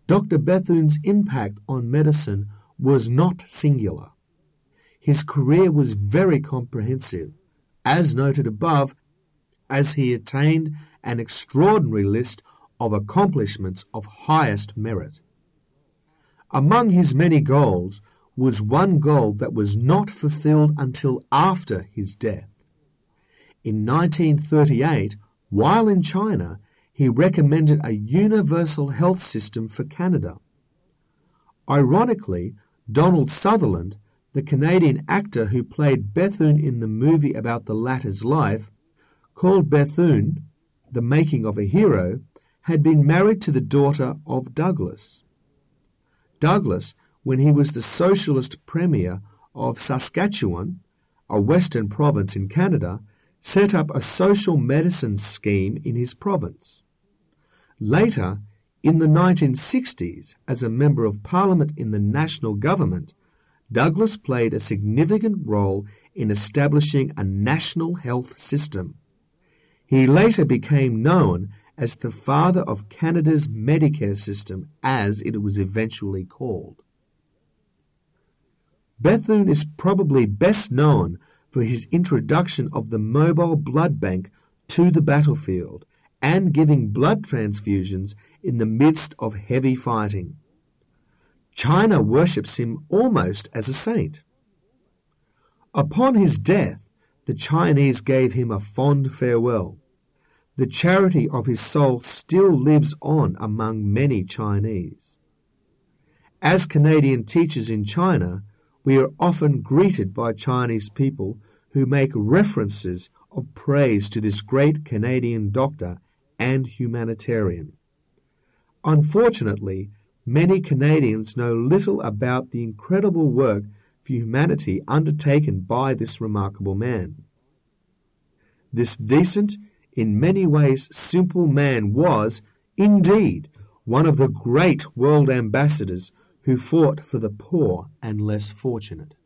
Dr. Bethune's impact on medicine was not singular. His career was very comprehensive, as noted above, as he attained an extraordinary list of accomplishments of highest merit. Among his many goals was one goal that was not fulfilled until after his death. In 1938, while in China, he recommended a universal health system for Canada. Ironically, Donald Sutherland, the Canadian actor who played Bethune in the movie about the latter's life, called Bethune, The Making of a Hero, had been married to the daughter of Douglas. Douglas, when he was the Socialist Premier of Saskatchewan, a western province in Canada, set up a social medicine scheme in his province. Later, in the 1960s, as a Member of Parliament in the national government, Douglas played a significant role in establishing a national health system. He later became known as the father of Canada's Medicare system, as it was eventually called. Bethune is probably best known for his introduction of the mobile blood bank to the battlefield and giving blood transfusions in the midst of heavy fighting. China worships him almost as a saint. Upon his death, the Chinese gave him a fond farewell. The charity of his soul still lives on among many Chinese. As Canadian teachers in China, we are often greeted by Chinese people who make references of praise to this great Canadian doctor and humanitarian. Unfortunately, many Canadians know little about the incredible work for humanity undertaken by this remarkable man. This decent, in many ways simple man was, indeed, one of the great world ambassadors who fought for the poor and less fortunate.